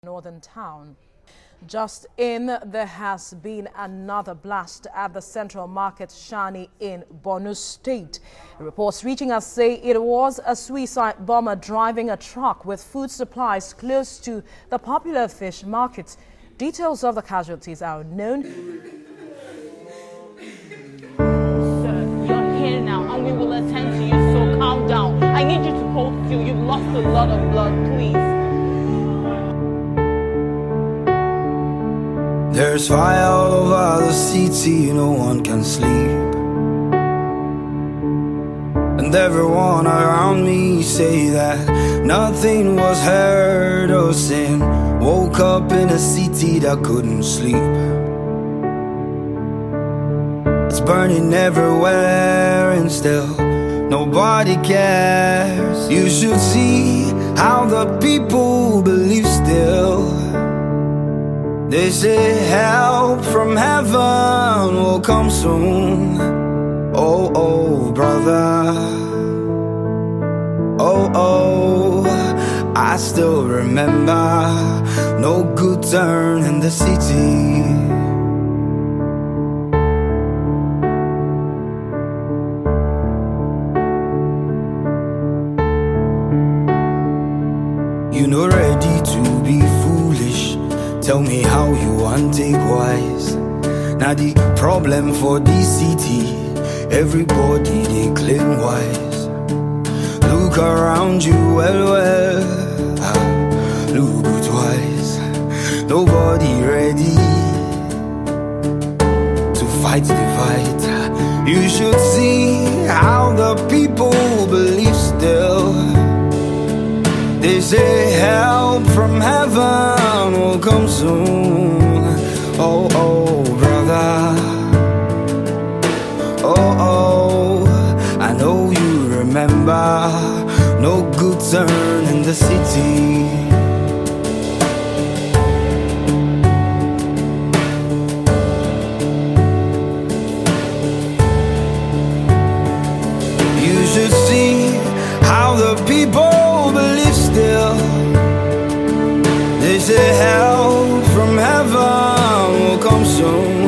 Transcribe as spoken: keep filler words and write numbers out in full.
Northern town. Just in, there has been another blast at the Central Market Shani in Borno State. Reports reaching us say it was a suicide bomber driving a truck with food supplies close to the popular fish market. Details of the casualties are unknown. Sir, you're here now and we will attend to you, so calm down. I need you to hold still. You've lost a lot of blood, please. There's fire all over the city, no one can sleep. And everyone around me say that nothing was heard or seen. Woke up in a city that couldn't sleep. It's burning everywhere and still nobody cares. You should see how the people believe still. They say help from heaven will come soon. Oh, oh, brother. Oh, oh, I still remember no good turn in the city. You know, ready to be foolish. Tell me how you want take wise. Now the problem for this city, everybody they claim wise. Look around you, well, well, ah, look twice. Nobody ready to fight the fight. You should see how the people believe still. They say help from heaven will come soon. Oh, oh, brother. Oh, oh, I know you remember no good turn in the city. You should see how the people believe still. They say help from heaven will come soon.